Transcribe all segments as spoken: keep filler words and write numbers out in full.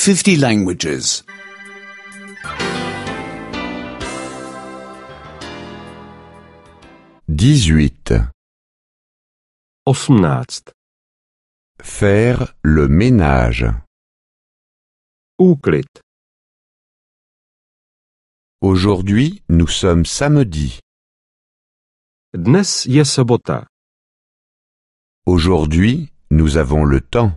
fifty languages. dix-huit. osmnáct. Faire le ménage. Úklid. Aujourd'hui, nous sommes samedi. Dnes je sobota. Aujourd'hui, nous avons le temps.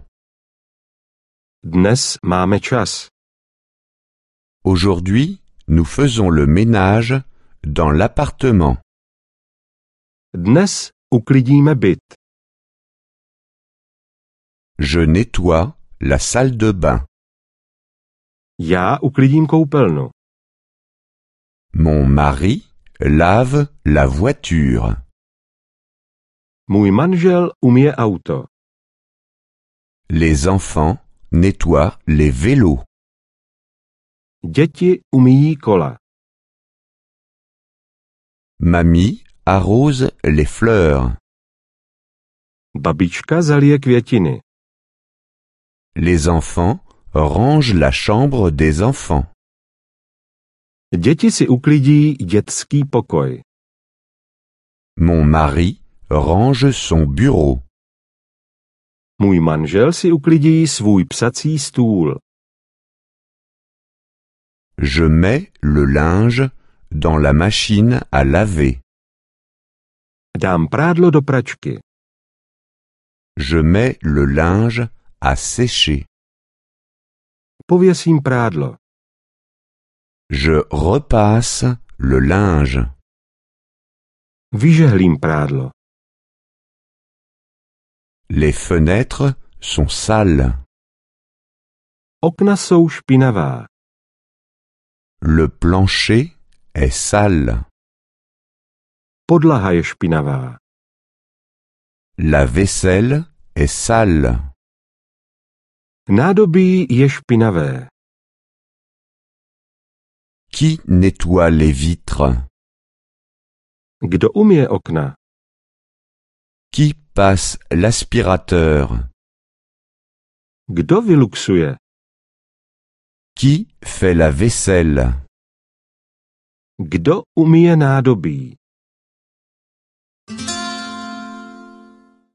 Dnes máme čas. Aujourd'hui, nous faisons le ménage dans l'appartement. Dnes uklidíme byt. Je nettoie la salle de bain. Já uklidím koupelnu. Mon mari lave la voiture. Můj manžel umyje auto. Les enfants nettoient les vélos. Děti umyjí kola. Mamie arrose les fleurs. Babička zalije květiny. Les enfants rangent la chambre des enfants. Děti si uklidí dětský pokoj. Mon mari range son bureau. Můj manžel si uklidí svůj psací stůl. Je mets le linge dans la machine à laver. Dám prádlo do pračky. Je mets le linge à sécher. Pověsím prádlo. Je repasse le linge. Vyžehlím prádlo. Les fenêtres sont sales. Okna jsou špinavá. Le plancher est sale. Podlaha je špinavá. La vaisselle est sale. Nádobí je špinavé. Qui nettoie les vitres? Kdo umyje okna? Qui passe l'aspirateur? Kdo vyluxuje? Qui fait la vaisselle? Kdo umyje nádobí?